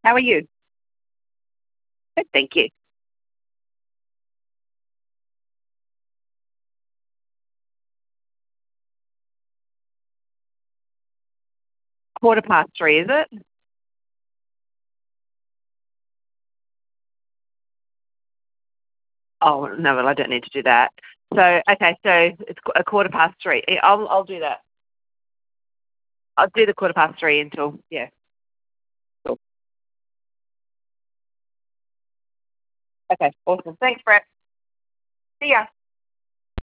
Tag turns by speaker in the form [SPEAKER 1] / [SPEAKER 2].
[SPEAKER 1] How are you? Good, thank you. 3:15, is it? Oh, no, well, I don't need to do that. So, okay, so it's 3:15. I'll do that. I'll do the 3:15 until, yeah. Cool. Okay, awesome. Thanks, Brett. See ya.